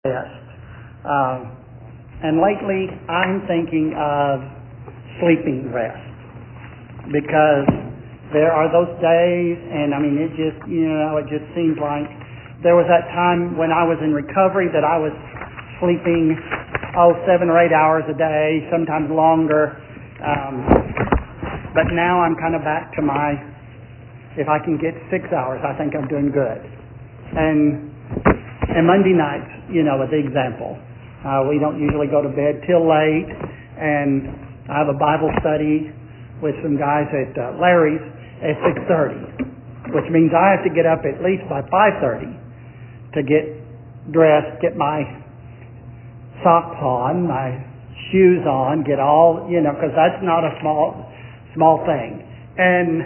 rest. And lately I'm thinking of sleeping rest, because there are those days, and it just seems like there was that time when I was in recovery that I was sleeping 7 or 8 hours a day, sometimes longer. But now I'm kind of back to if I can get 6 hours, I think I'm doing good. And Monday nights, as the example, we don't usually go to bed till late, and I have a Bible study with some guys at Larry's at 6:30, which means I have to get up at least by 5:30 to get dressed, get my socks on, my shoes on, get all, because that's not a small thing. And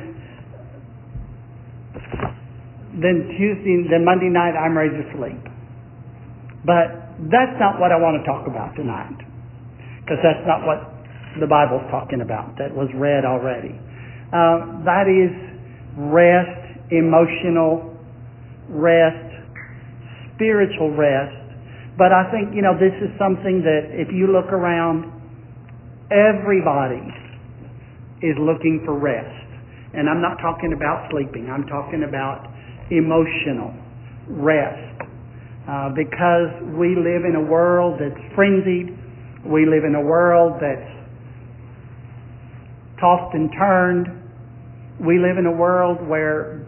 then Monday night I'm ready to sleep. But that's not what I want to talk about tonight, because that's not what the Bible's talking about. That was read already. That is rest, emotional rest, spiritual rest. But I think, this is something that if you look around, everybody is looking for rest. And I'm not talking about sleeping. I'm talking about emotional rest. Because we live in a world that's frenzied. We live in a world that's tossed and turned. We live in a world where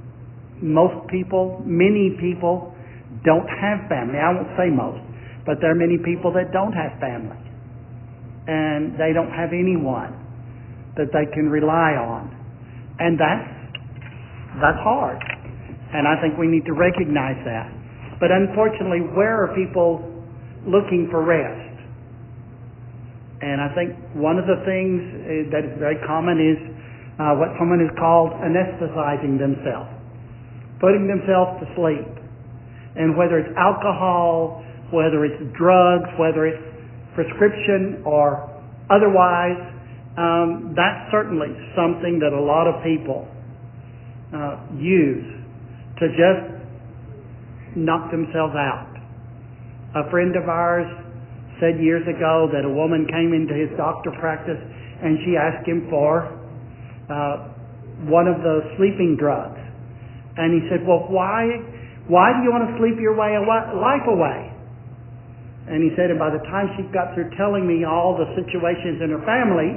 many people don't have family. I won't say most, but there are many people that don't have family. And they don't have anyone that they can rely on. And that's hard. And I think we need to recognize that. But unfortunately, where are people looking for rest? And I think one of the things that is very common is what someone has called anesthetizing themselves, putting themselves to sleep. And whether it's alcohol, whether it's drugs, whether it's prescription or otherwise, that's certainly something that a lot of people use to just knock themselves out. A friend of ours said years ago that a woman came into his doctor practice and she asked him for one of the sleeping drugs. And he said, well, why do you want to sleep your life away? And he said, and by the time she got through telling me all the situations in her family,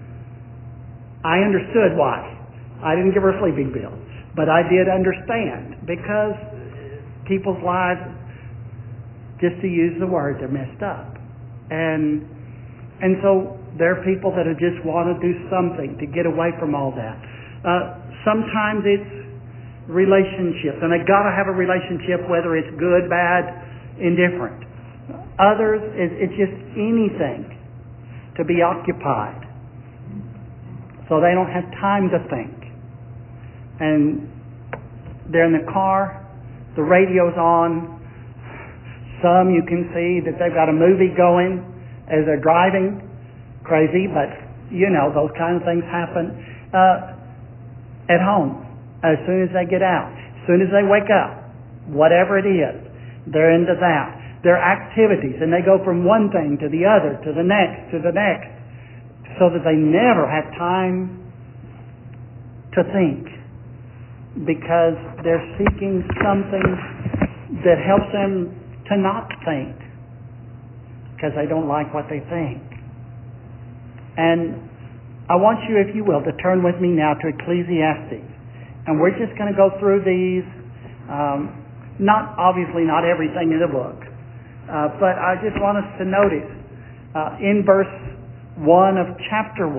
I understood why. I didn't give her a sleeping pill, but I did understand, because people's lives, just to use the word, they're messed up. And so there are people that just want to do something to get away from all that. Sometimes it's relationships, and they got to have a relationship, whether it's good, bad, indifferent. Others, it's just anything to be occupied, so they don't have time to think. And they're in the car, the radio's on. Some you can see that they've got a movie going as they're driving. Crazy, but those kind of things happen. At home, as soon as they get out, as soon as they wake up, whatever it is, they're into that. Their activities, and they go from one thing to the other, to the next, so that they never have time to think, because they're seeking something that helps them to not think, because they don't like what they think. And I want you, if you will, to turn with me now to Ecclesiastes. And we're just going to go through these, obviously not everything in the book, but I just want us to notice in verse 1 of chapter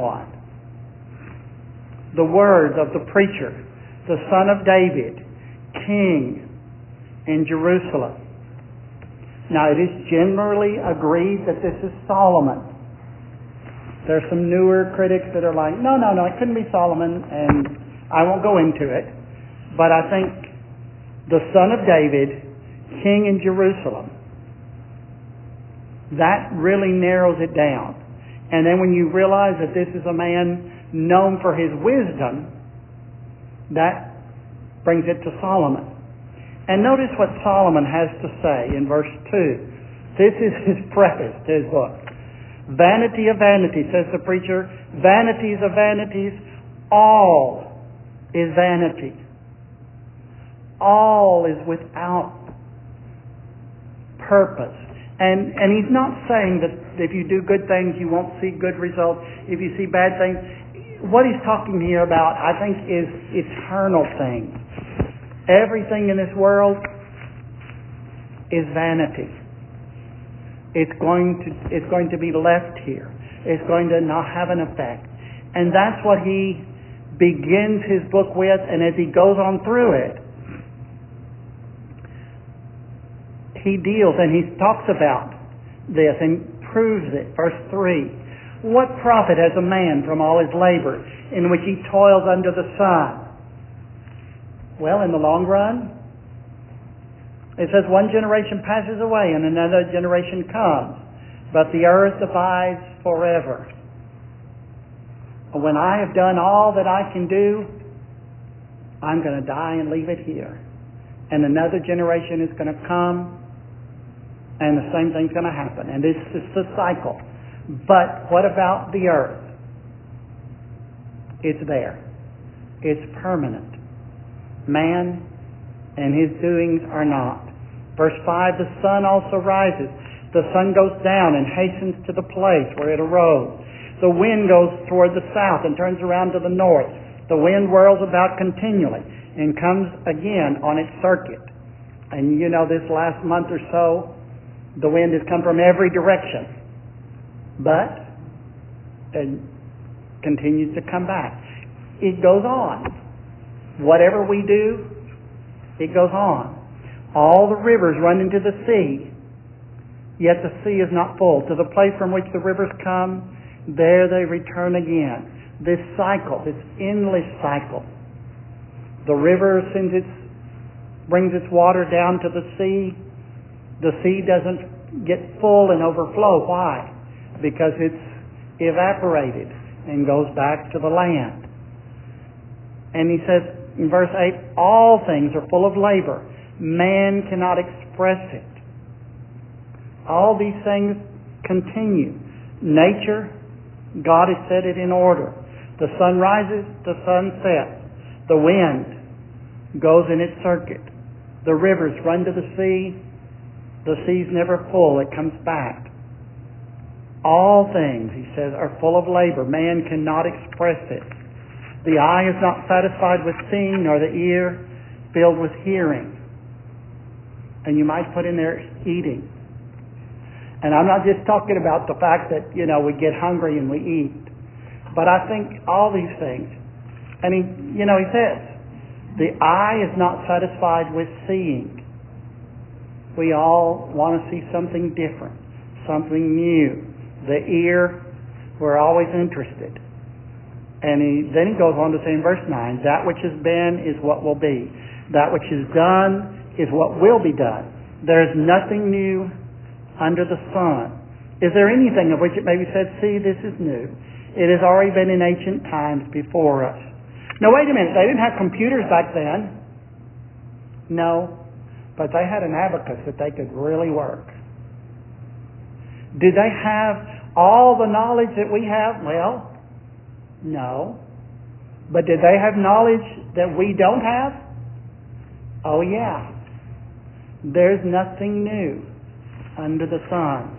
1, the words of the preacher, the son of David, king in Jerusalem. Now, it is generally agreed that this is Solomon. There's some newer critics that are like, no, it couldn't be Solomon, and I won't go into it. But I think the son of David, king in Jerusalem, that really narrows it down. And then when you realize that this is a man known for his wisdom, that brings it to Solomon. And notice what Solomon has to say in verse 2. This is his preface to his book. Vanity of vanities, says the preacher. Vanities of vanities. All is vanity. All is without purpose. And he's not saying that if you do good things you won't see good results. If you see bad things. What he's talking here about, I think, is eternal things. Everything in this world is vanity. It's going to be left here. It's going to not have an effect. And that's what he begins his book with, and as he goes on through it, he deals and he talks about this and proves it. Verse 3. What profit has a man from all his labor in which he toils under the sun? Well, in the long run, it says one generation passes away and another generation comes, but the earth abides forever. When I have done all that I can do, I'm going to die and leave it here. And another generation is going to come, and the same thing's going to happen. And this is the cycle. But what about the earth? It's there. It's permanent. Man and his doings are not. Verse 5, the sun also rises. The sun goes down and hastens to the place where it arose. The wind goes toward the south and turns around to the north. The wind whirls about continually and comes again on its circuit. And you know, this last month or so, the wind has come from every direction. But it continues to come back. It goes on. Whatever we do, it goes on. All the rivers run into the sea, yet the sea is not full. To the place from which the rivers come, there they return again. This cycle, this endless cycle. The river brings its water down to the sea. The sea doesn't get full and overflow. Why? Because it's evaporated and goes back to the land. And he says in verse 8, all things are full of labor. Man cannot express it. All these things continue. Nature, God has set it in order. The sun rises, the sun sets. The wind goes in its circuit. The rivers run to the sea. The sea's never full. It comes back. All things, he says, are full of labor. Man cannot express it. The eye is not satisfied with seeing, nor the ear filled with hearing. And you might put in there eating. And I'm not just talking about the fact that, we get hungry and we eat. But I think all these things. And he says, the eye is not satisfied with seeing. We all want to see something different, something new. The ear, we're always interested. And then he goes on to say in verse 9, that which has been is what will be. That which is done is what will be done. There is nothing new under the sun. Is there anything of which it may be said, see, this is new? It has already been in ancient times before us. Now wait a minute, they didn't have computers back then. No, but they had an abacus that they could really work. Did they have all the knowledge that we have? Well, no. But did they have knowledge that we don't have? Oh yeah. There's nothing new under the sun.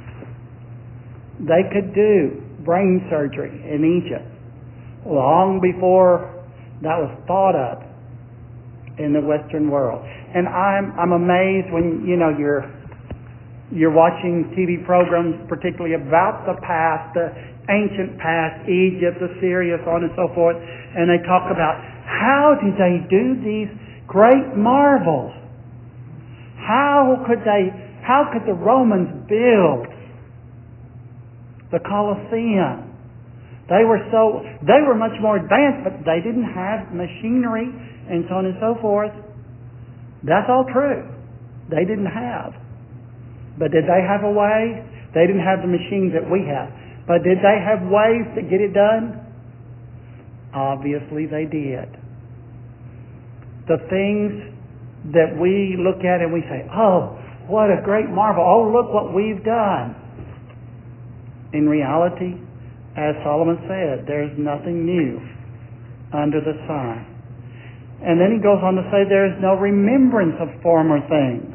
They could do brain surgery in Egypt long before that was thought of in the Western world. And I'm amazed when you're watching TV programs, particularly about the past, the ancient past, Egypt, Assyria, so on and so forth, and they talk about how did they do these great marvels? How could the Romans build the Colosseum? They were much more advanced, but they didn't have machinery and so on and so forth. That's all true. They didn't have. But did they have a way? They didn't have the machines that we have. But did they have ways to get it done? Obviously they did. The things that we look at and we say, oh, what a great marvel. Oh, look what we've done. In reality, as Solomon said, there's nothing new under the sun. And then he goes on to say there is no remembrance of former things,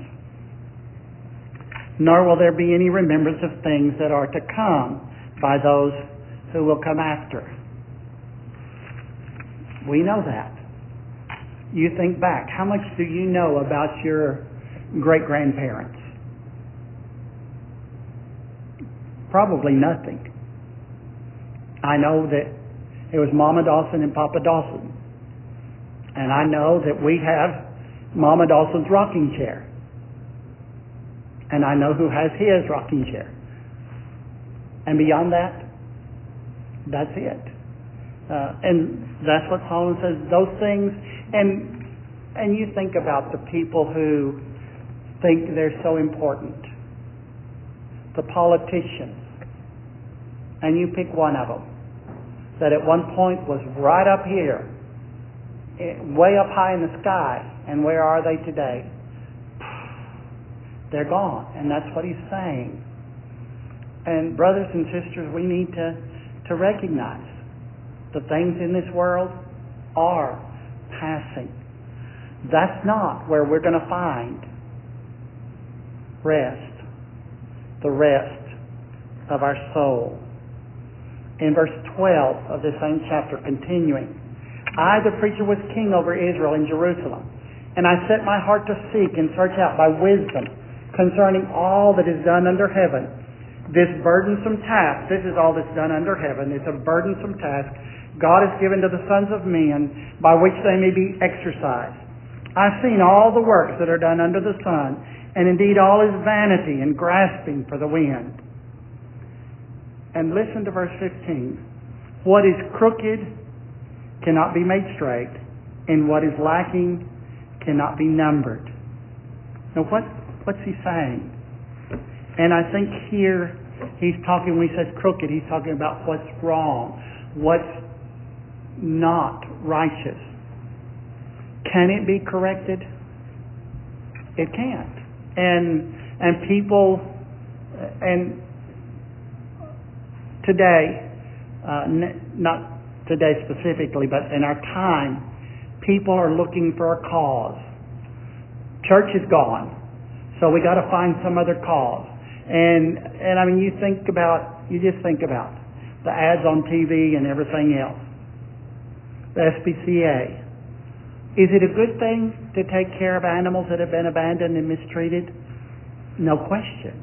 nor will there be any remembrance of things that are to come by those who will come after. We know that. You think back, how much do you know about your great-grandparents? Probably nothing. I know that it was Mama Dawson and Papa Dawson. And I know that we have Mama Dawson's rocking chair. And I know who has his rocking chair. And beyond that, that's it. And that's what Solomon says, those things. And you think about the people who think they're so important. The politicians. And you pick one of them that at one point was right up here, way up high in the sky. And where are they today? They're gone. And that's what he's saying. And brothers and sisters, we need to recognize the things in this world are passing. That's not where we're going to find rest, the rest of our soul. In verse 12 of this same chapter, continuing, I, the preacher, was king over Israel in Jerusalem, and I set my heart to seek and search out by wisdom concerning all that is done under heaven. This burdensome task, this is all that's done under heaven, it's a burdensome task God has given to the sons of men by which they may be exercised. I've seen all the works that are done under the sun, and indeed all is vanity and grasping for the wind. And listen to verse 15. What is crooked cannot be made straight, and what is lacking cannot be numbered. Now what's he saying? And I think here he's talking, when he says crooked, he's talking about what's wrong, what's not righteous. Can it be corrected? It can't. And people, and today, not today specifically, but in our time, people are looking for a cause. Church is gone, so we got to find some other cause. And I mean, you just think about the ads on TV and everything else. The SPCA. Is it a good thing to take care of animals that have been abandoned and mistreated? No question.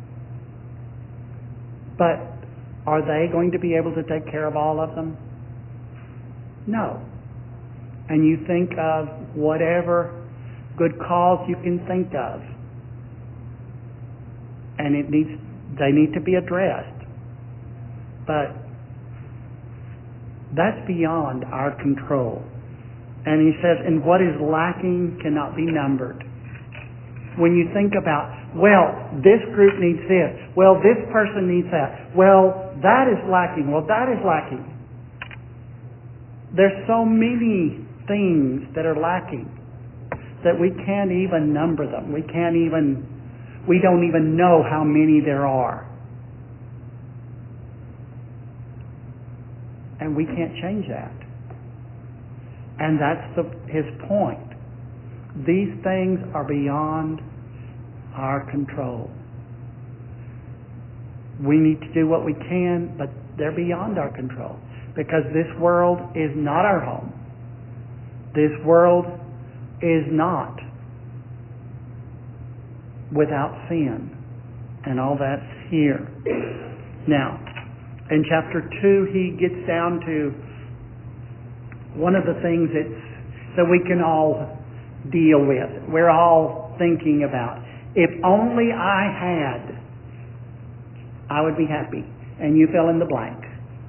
But are they going to be able to take care of all of them? No. And you think of whatever good cause you can think of, and they need to be addressed. But that's beyond our control. And he says, and what is lacking cannot be numbered. When you think about, well, this group needs this, well, this person needs that, well, that is lacking, well, that is lacking. There's so many things that are lacking that we can't even number them. We don't even know how many there are. And we can't change that. And that's his point. These things are beyond our control. We need to do what we can, but they're beyond our control. Because this world is not our home. This world is not without sin. And all that's here. Now, in chapter 2, he gets down to one of the things that we can all deal with. We're all thinking about. If only I had, I would be happy. And you fill in the blank.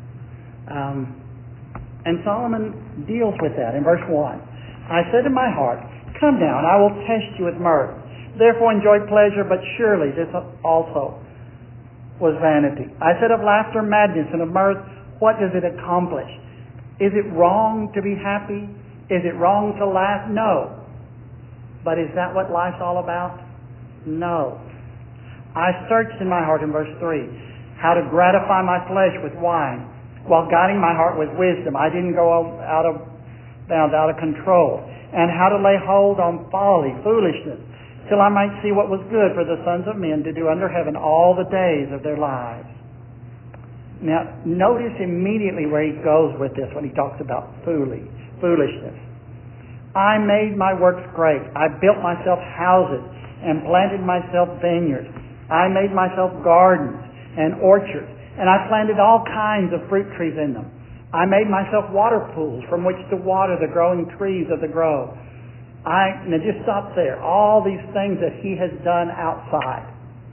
And Solomon deals with that in verse 1. I said in my heart, come down, I will test you with mirth. Therefore enjoy pleasure, but surely this also was vanity. I said of laughter, madness, and of mirth, what does it accomplish? Is it wrong to be happy? Is it wrong to laugh? No. But is that what life's all about? No. I searched in my heart in verse 3 how to gratify my flesh with wine while guiding my heart with wisdom. I didn't go out of bounds, out of control. And how to lay hold on folly, foolishness, till I might see what was good for the sons of men to do under heaven all the days of their lives. Now, notice immediately where he goes with this when he talks about foolishness. I made my works great. I built myself houses and planted myself vineyards. I made myself gardens and orchards, and I planted all kinds of fruit trees in them. I made myself water pools from which to water the growing trees of the grove. Now just stop there. All these things that he has done outside.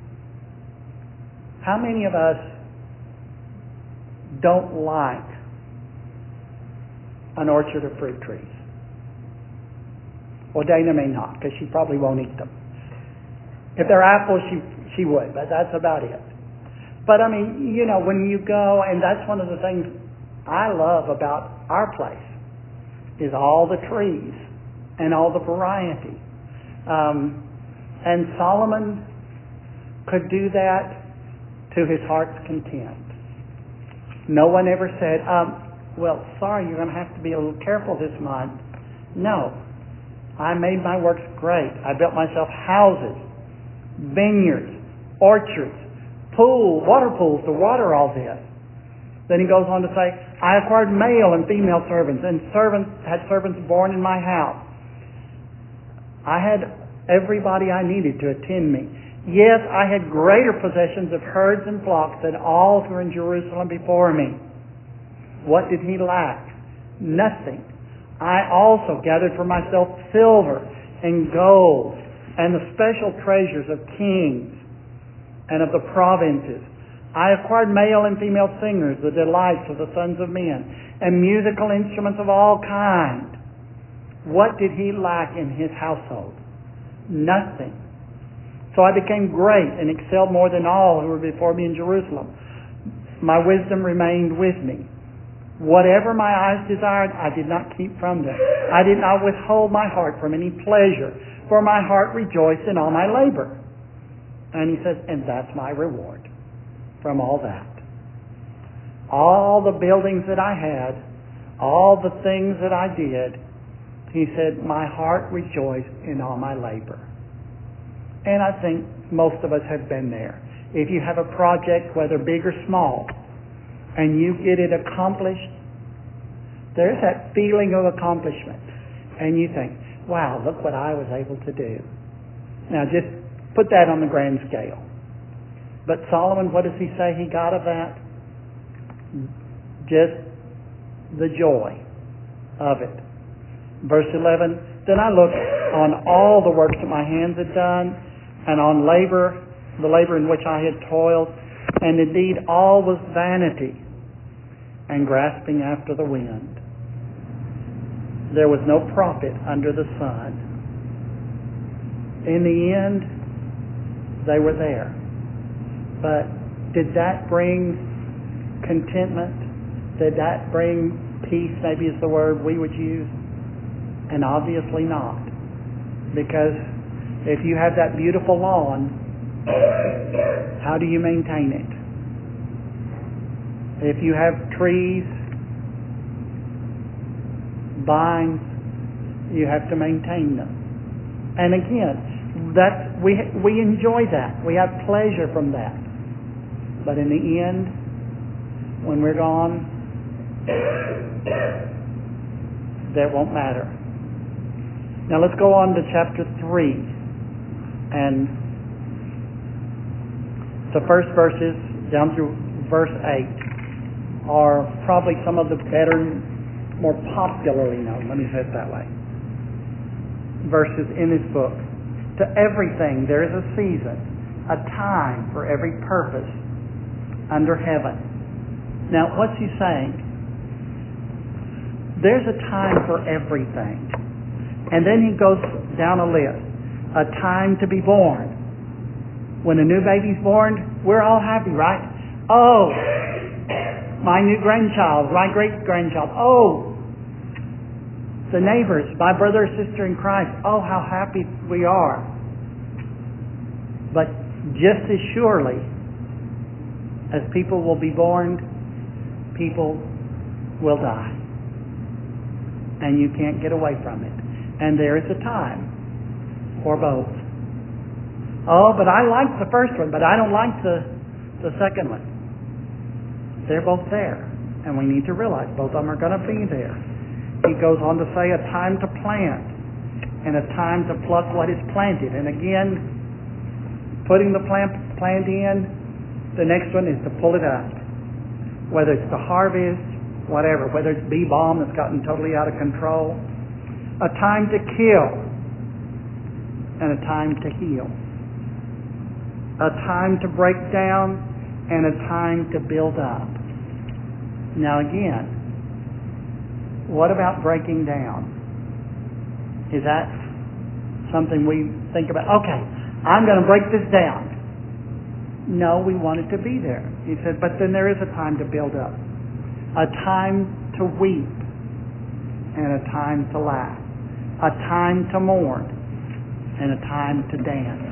How many of us don't like an orchard of fruit trees? Well, Dana may not, because she probably won't eat them. If they're apples, she would, but that's about it. But I mean, when you go, and that's one of the things I love about our place, is all the trees and all the variety. And Solomon could do that to his heart's content. No one ever said, well, sorry, you're going to have to be a little careful this month. No. I made my works great. I built myself houses, vineyards, orchards, water pools to water all this. Then he goes on to say, I acquired male and female servants, and had servants born in my house. I had everybody I needed to attend me. Yes, I had greater possessions of herds and flocks than all who were in Jerusalem before me. What did he lack? Nothing. I also gathered for myself silver and gold and the special treasures of kings and of the provinces. I acquired male and female singers, the delights of the sons of men, and musical instruments of all kinds. What did he lack in his household? Nothing. So I became great and excelled more than all who were before me in Jerusalem. My wisdom remained with me. Whatever my eyes desired, I did not keep from them. I did not withhold my heart from any pleasure, for my heart rejoiced in all my labor. And he says, and that's my reward from all that. All the buildings that I had, all the things that I did, he said, my heart rejoiced in all my labor. And I think most of us have been there. If you have a project, whether big or small, and you get it accomplished, there's that feeling of accomplishment. And you think, wow, look what I was able to do. Now just put that on the grand scale. But Solomon, what does he say he got of that? Just the joy of it. Verse 11, then I looked on all the works that my hands had done, and on the labor in which I had toiled, and indeed all was vanity and grasping after the wind. There was no profit under the sun. In the end, they were there. But did that bring contentment? Did that bring peace, maybe is the word we would use? And obviously not. Because if you have that beautiful lawn, how do you maintain it? If you have trees, vines, you have to maintain them. And again, we enjoy that. We have pleasure from that. But in the end, when we're gone, that won't matter. Now let's go on to chapter 3. And the first verses down through verse 8 are probably some of the better, more popularly known, let me say it that way, verses in this book. To everything there is a season, a time for every purpose under heaven. Now what's he saying? There's a time for everything. And then he goes down a list. A time to be born. When a new baby's born, we're all happy, right? Oh, my new grandchild, my great-grandchild. Oh, the neighbors, my brother or sister in Christ. Oh, how happy we are. But just as surely as people will be born, people will die. And you can't get away from it. And there is a time for both. Oh, but I like the first one, but I don't like the second one. They're both there. And we need to realize both of them are going to be there. He goes on to say a time to plant and a time to pluck what is planted. And again, putting the plant in, the next one is to pull it up. Whether it's to harvest, whatever, whether it's bee balm that's gotten totally out of control. A time to kill and a time to heal. A time to break down and a time to build up. Now again, what about breaking down? Is that something we think about? Okay, I'm going to break this down. No, we want it to be there. He said, but then there is a time to build up. A time to weep and a time to laugh. A time to mourn and a time to dance.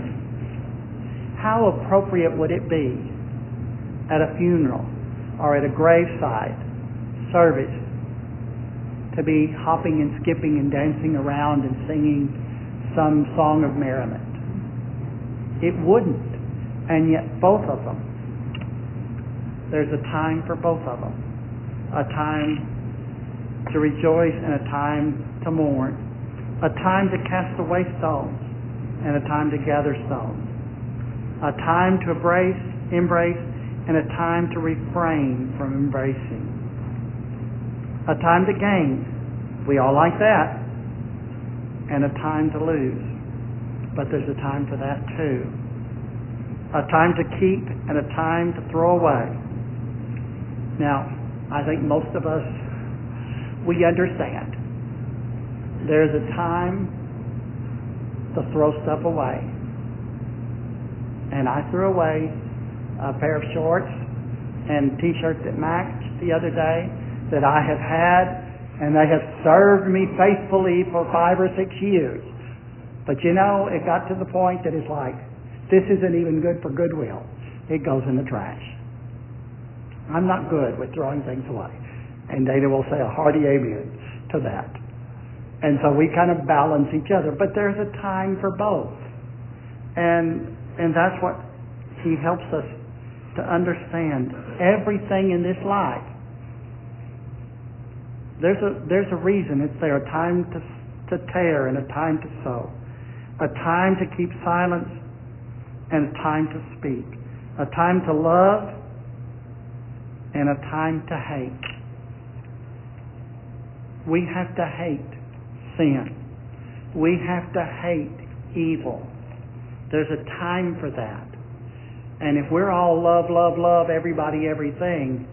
How appropriate would it be at a funeral or at a graveside service to be hopping and skipping and dancing around and singing some song of merriment? It wouldn't. And yet both of them, there's a time for both of them. A time to rejoice and a time to mourn. A time to cast away stones and a time to gather stones. A time to embrace and a time to refrain from embracing. A time to gain. We all like that. And a time to lose. But there's a time for that too. A time to keep and a time to throw away. Now, I think most of us, we understand. There's a time to throw stuff away. And I threw away a pair of shorts and t-shirts that matched the other day that I have had, and they have served me faithfully for 5 or 6 years. But you know, it got to the point that it's like, this isn't even good for Goodwill. It goes in the trash. I'm not good with throwing things away. And Dana will say a hearty amen to that. And so we kind of balance each other. But there's a time for both. And that's what he helps us to understand. Everything in this life, there's a reason it's there. A time to tear and a time to sow. A time to keep silence and a time to speak. A time to love and a time to hate. We have to hate sin. We have to hate evil. There's a time for that. And if we're all love, love, love, everybody, everything,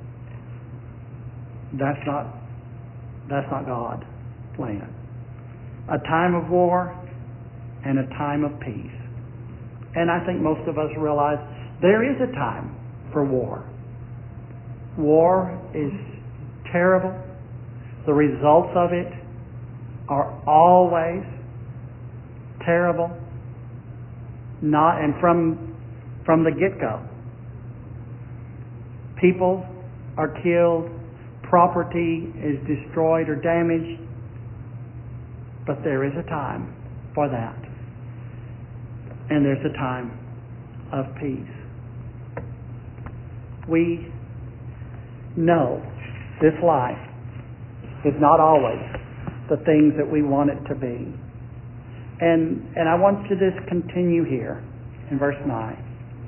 that's not God's plan. A time of war and a time of peace. And I think most of us realize there is a time for war. War is terrible. The results of it are always terrible. And from the get-go. People are killed, property is destroyed or damaged, but there is a time for that. And there's a time of peace. We know this life is not always the things that we want it to be. And I want to just continue here in verse 9.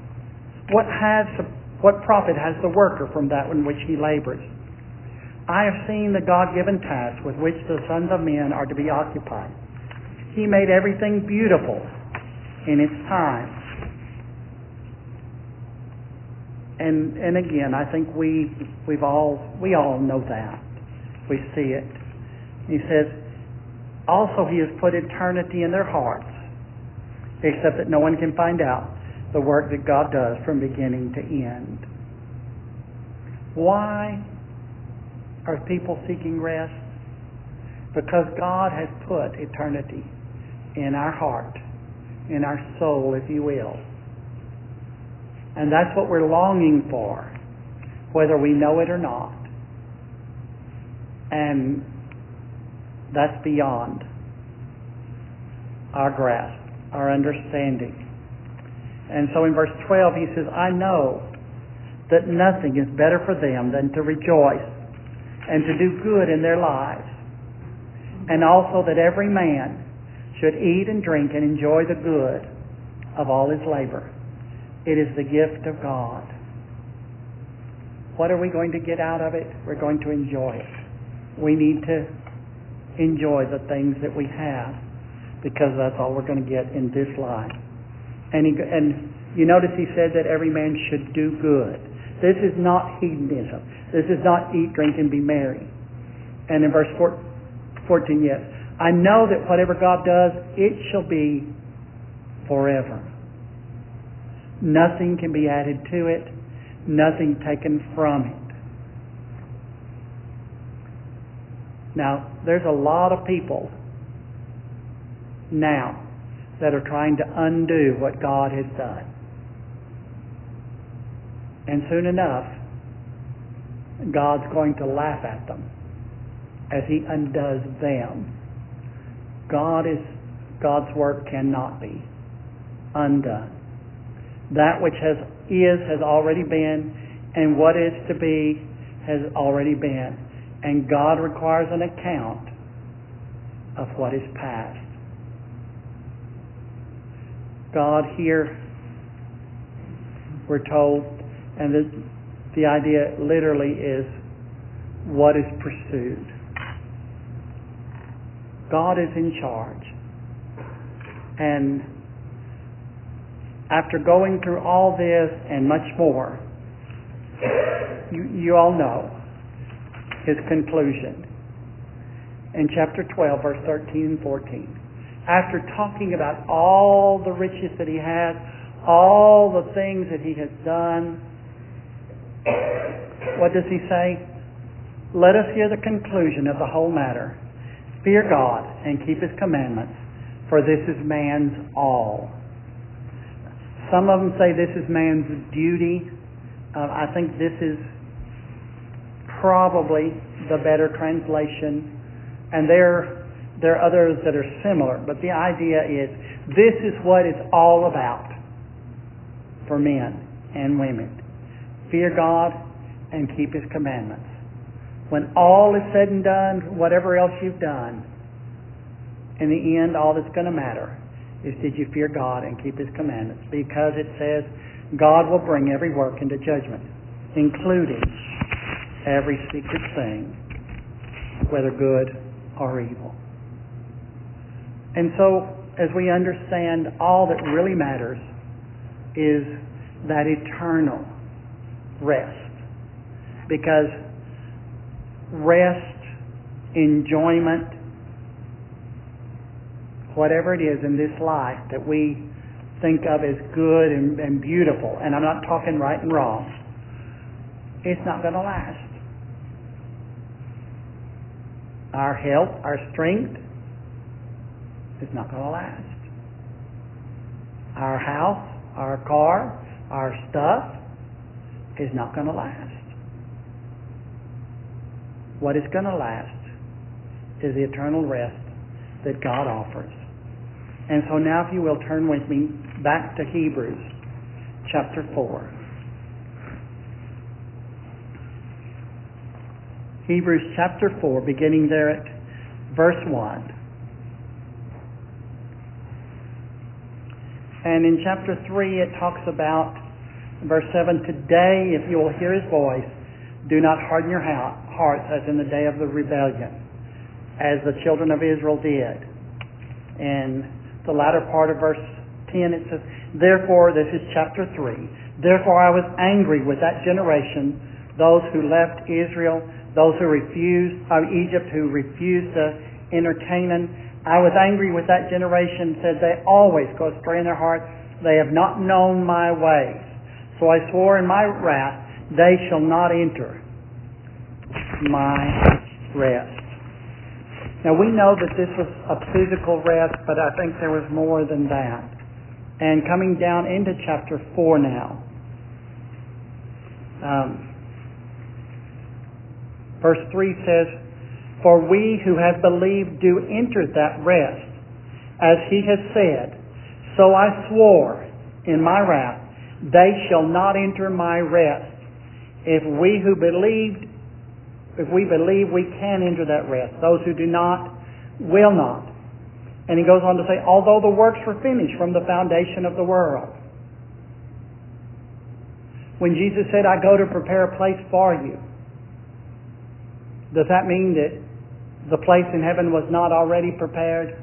What profit has the worker from that in which he labors? I have seen the God-given task with which the sons of men are to be occupied. He made everything beautiful in its time. And again, I think we all know that. We see it. He says, also he has put eternity in their hearts, except that no one can find out the work that God does from beginning to end. Why are people seeking rest? Because God has put eternity in our heart, in our soul, if you will, And that's what we're longing for, whether we know it or not. And that's beyond our grasp, our understanding. And so in verse 12 he says, I know that nothing is better for them than to rejoice and to do good in their lives, and also that every man should eat and drink and enjoy the good of all his labor. It is the gift of God. What are we going to get out of it? We're going to enjoy it. We need to enjoy the things that we have, because that's all we're going to get in this life. And you notice he said that every man should do good. This is not hedonism. This is not eat, drink, and be merry. And in verse 14, yes, I know that whatever God does, it shall be forever. Nothing can be added to it, nothing taken from it. Now, there's a lot of people now that are trying to undo what God has done. And soon enough, God's going to laugh at them as He undoes them. God's work cannot be undone. That which has already been, and what is to be has already been. And God requires an account of what is past. God here, we're told, and the idea literally is what is pursued. God is in charge. And after going through all this and much more, you all know His conclusion in chapter 12, verse 13 and 14. After talking about all the riches that He has, all the things that He has done, what does He say? Let us hear the conclusion of the whole matter. Fear God and keep His commandments, for this is man's all. Some of them say this is man's duty. I think this is probably the better translation. And there are others that are similar. But the idea is this is what it's all about for men and women. Fear God and keep His commandments. When all is said and done, whatever else you've done, in the end, all that's going to matter is did you fear God and keep His commandments? Because it says God will bring every work into judgment, including every secret thing, whether good or evil. And so, as we understand, all that really matters is that eternal rest. Because rest, enjoyment, whatever it is in this life that we think of as good and beautiful, and I'm not talking right and wrong, it's not going to last. Our health, our strength is not going to last. Our house, our car, our stuff is not going to last. What is going to last is the eternal rest that God offers. And so now, if you will, turn with me back to Hebrews chapter 4. Hebrews chapter 4, beginning there at verse 1. And in chapter 3 it talks about, verse 7, today if you will hear His voice, do not harden your hearts as in the day of the rebellion, as the children of Israel did. And the latter part of verse 10 it says, therefore, this is chapter 3, therefore I was angry with that generation, those who left Israel, those who refused Egypt, who refused to enter Canaan. I was angry with that generation, said they always go astray in their heart. They have not known my ways. So I swore in my wrath, they shall not enter my rest. Now we know that this was a physical rest, but I think there was more than that. And coming down into chapter 4 now, Verse 3 says, "For we who have believed do enter that rest, as he has said, so I swore in my wrath, they shall not enter my rest." If we believe we can enter that rest. Those who do not, will not. And he goes on to say, although the works were finished from the foundation of the world. When Jesus said, "I go to prepare a place for you," does that mean that the place in heaven was not already prepared?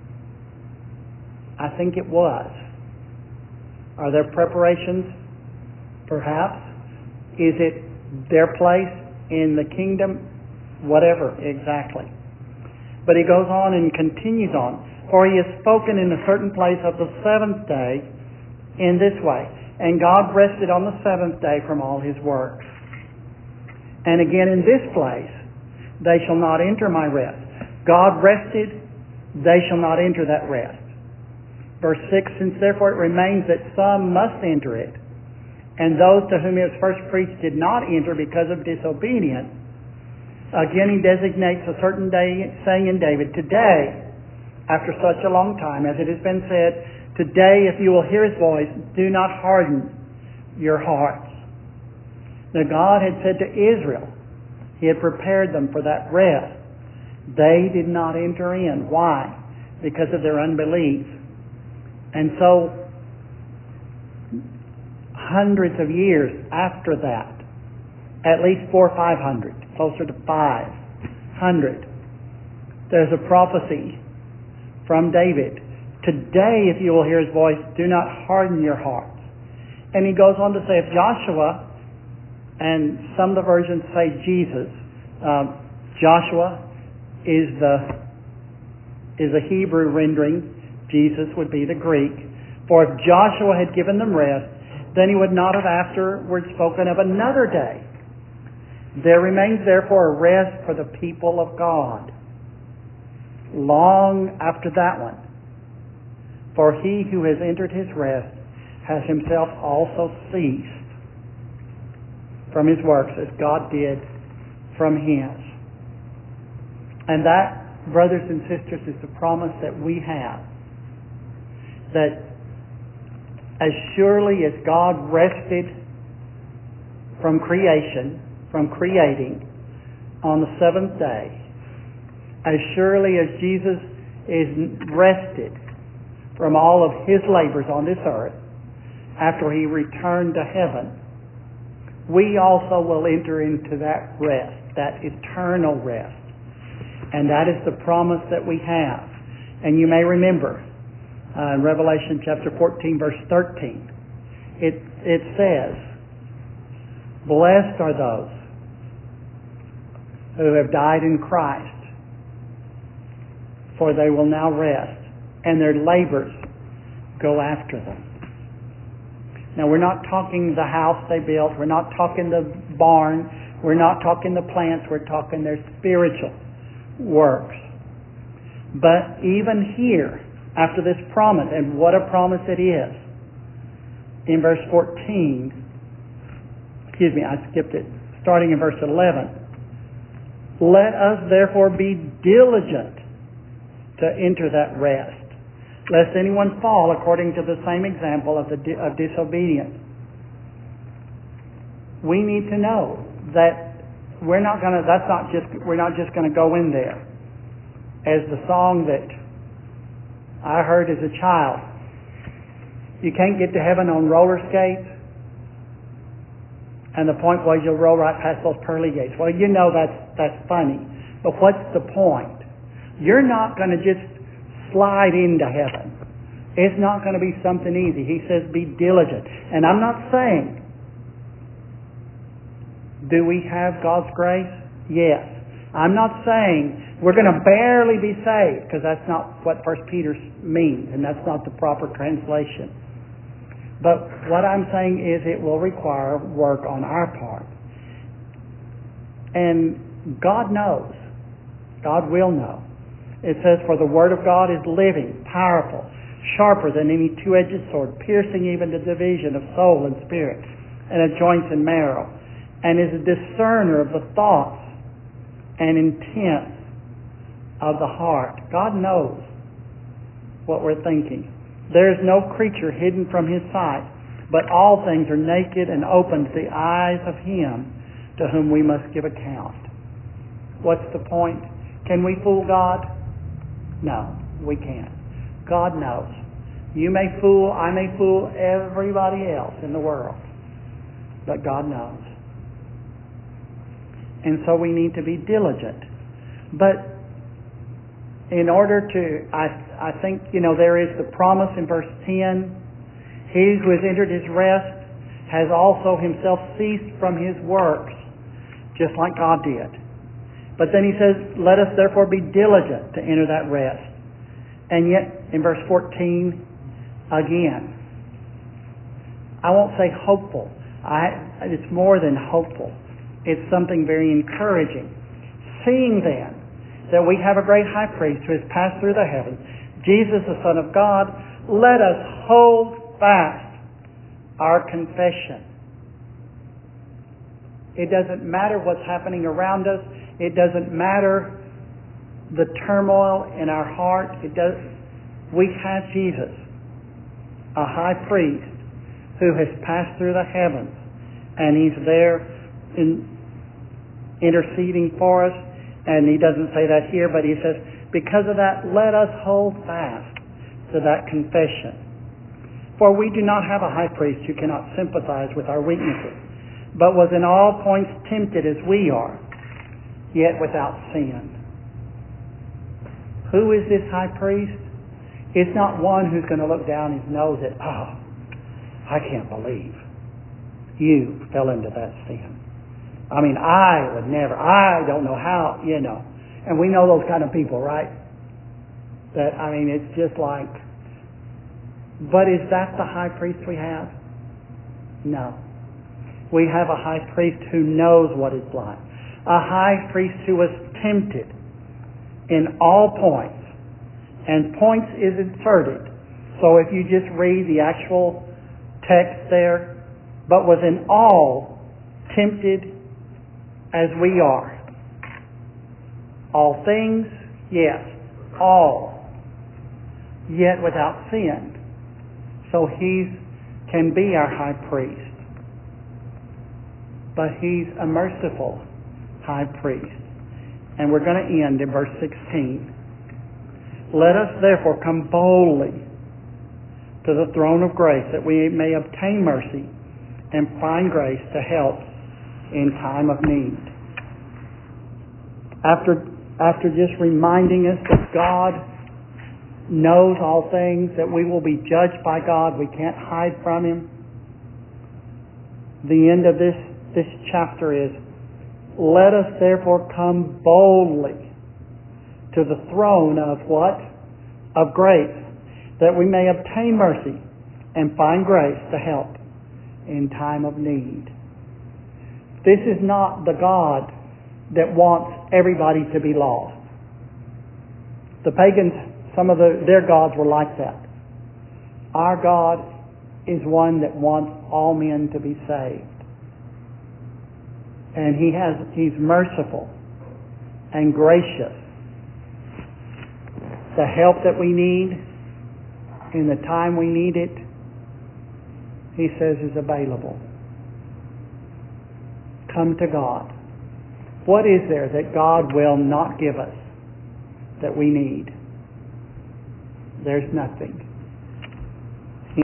I think it was. Are there preparations? Perhaps. Is it their place in the kingdom? Whatever exactly. But he goes on and continues on. "For he has spoken in a certain place of the seventh day in this way. And God rested on the seventh day from all his works. And again in this place, they shall not enter my rest." God rested, they shall not enter that rest. Verse 6, "Since therefore it remains that some must enter it, and those to whom it was first preached did not enter because of disobedience," again he designates a certain day, saying in David, "Today, after such a long time, as it has been said, today if you will hear his voice, do not harden your hearts." Now God had said to Israel, he had prepared them for that rest. They did not enter in. Why? Because of their unbelief. And so, hundreds of years after that, at least 400 or 500, closer to 500, there's a prophecy from David. "Today, if you will hear his voice, do not harden your hearts." And he goes on to say, if Joshua, and some of the versions say Jesus, Joshua is the Hebrew rendering, Jesus would be the Greek. "For if Joshua had given them rest, then he would not have afterwards spoken of another day. There remains therefore a rest for the people of God." Long after that one. "For he who has entered his rest has himself also ceased from his works as God did from his." And that, brothers and sisters, is the promise that we have. That as surely as God rested from creation, from creating, on the seventh day, as surely as Jesus is rested from all of his labors on this earth after he returned to heaven, we also will enter into that rest, that eternal rest. And that is the promise that we have. And you may remember in Revelation chapter 14 verse 13, it says, "Blessed are those who have died in Christ, for they will now rest, and their labors go after them." Now we're not talking the house they built, we're not talking the barn, we're not talking the plants, we're talking their spiritual works. But even here, after this promise, and what a promise it is, in verse 14, I skipped it, starting in verse 11, "Let us therefore be diligent to enter that rest, lest anyone fall according to the same example of disobedience." We need to know that we're not just going to go in there. As the song that I heard as a child, "You can't get to heaven on roller skates, and the point was you'll roll right past those pearly gates." Well, you know that's funny, but what's the point? You're not going to just slide into heaven. It's not going to be something easy. He says be diligent. And I'm not saying, do we have God's grace? Yes. I'm not saying we're going to barely be saved, because that's not what 1 Peter means, and that's not the proper translation. But what I'm saying is it will require work on our part. And God knows. God will know. It says, "For the word of God is living, powerful, sharper than any two-edged sword, piercing even to division of soul and spirit, and of joints and marrow, and is a discerner of the thoughts and intents of the heart. God knows what we're thinking. There is no creature hidden from His sight, but all things are naked and open to the eyes of Him to whom we must give account. What's the point? Can we fool God? No, we can't. God knows. You may fool, I may fool everybody else in the world, but God knows. And so we need to be diligent. But in order to, I think, there is the promise in verse 10, He who has entered His rest has also himself ceased from his works, just like God did. But then He says, let us therefore be diligent to enter that rest. And yet, in verse 14, again, I won't say hopeful. It's more than hopeful. It's something very encouraging. Seeing then that we have a great high priest who has passed through the heavens, Jesus the Son of God, let us hold fast our confession. It doesn't matter what's happening around us. It doesn't matter the turmoil in our heart. We have Jesus, a high priest who has passed through the heavens, and He's there interceding for us. And He doesn't say that here, but He says, because of that, let us hold fast to that confession. For we do not have a high priest who cannot sympathize with our weaknesses, but was in all points tempted as we are, yet without sin. Who is this high priest? It's not one who's going to look down his nose at, I can't believe you fell into that sin. I would never, I don't know how, And we know those kind of people, right? It's just like, but is that the high priest we have? No. We have a high priest who knows what it's like. A high priest who was tempted in all points. And points is inserted. So if you just read the actual text there, but was in all tempted as we are. All things, yes, all, yet without sin. So He can be our high priest. But He's a merciful high priest. And we're going to end in verse 16. Let us therefore come boldly to the throne of grace, that we may obtain mercy and find grace to help in time of need. After just reminding us that God knows all things, that we will be judged by God, we can't hide from Him. The end of this chapter is, let us therefore come boldly to the throne of what? Of grace, that we may obtain mercy and find grace to help in time of need. This is not the God that wants everybody to be lost. The pagans, some of their gods were like that. Our God is one that wants all men to be saved. And He's merciful and gracious. The help that we need in the time we need it, He says, is available. Come to God. What is there that God will not give us that we need? There's nothing.